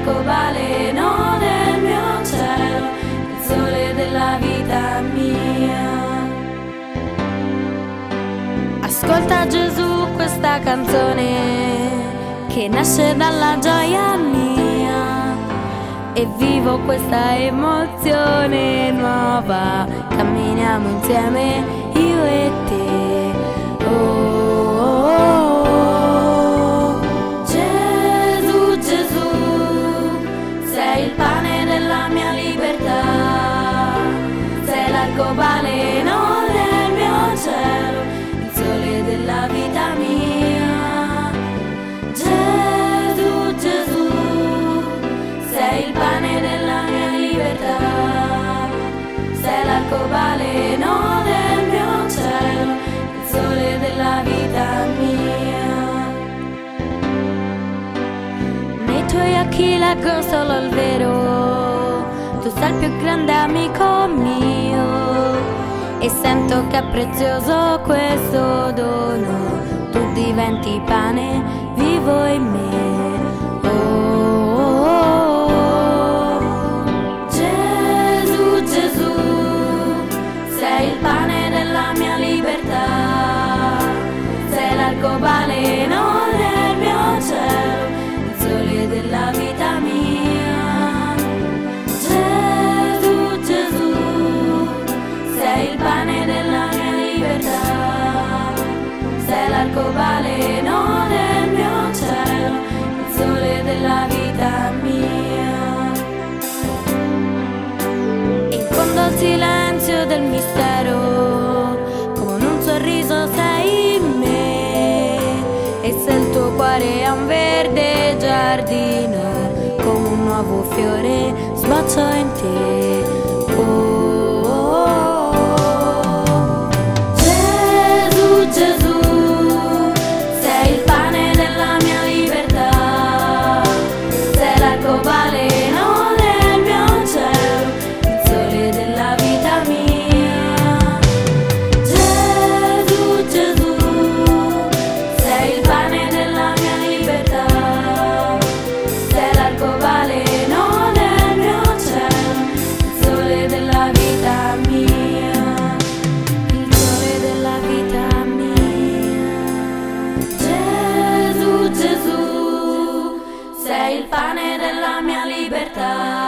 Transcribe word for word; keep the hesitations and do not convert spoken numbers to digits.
l'arcobaleno del mio cielo, il sole della vita mia. Ascolta Gesù questa canzone che nasce dalla gioia mia, e vivo questa emozione nuova, camminiamo insieme io e te. Oh, oh, oh. Gesù, Gesù, sei il pane della mia libertà, sei l'arcobaleno del mio cielo, il sole della vita mia. Gesù, Gesù, sei il pane della mia libertà, sei l'arcobaleno del mio cielo, il sole della vita mia. Nei tuoi occhi leggo solo il vero, tu sei il più grande amico mio, e sento che è prezioso questo dono, tu diventi pane vivo in me. Oh, oh, oh. Gesù, Gesù, sei il pane della mia libertà, sei l'arcobaleno del mio cielo, il sole della vita mia. Gesù, Gesù, sei il pane della mia libertà, sei l'arcobaleno del mio cielo, il sole della vita mia. In fondo al silenzio del mistero, con un sorriso sei in me, e se il tuo cuore è un verde giardino, come un nuovo fiore sboccio in te. Oh, oh, oh. Gesù, Gesù, sei il pane della mia libertà, sei l'arcobaleno del mio cielo, il sole della vita mia. Gesù, Gesù, sei il pane della mia libertà, sei l'arcobaleno del mio cielo, il sole della vita mia, il sole della vita mia. Gesù, Gesù, sei il pane della mia libertà,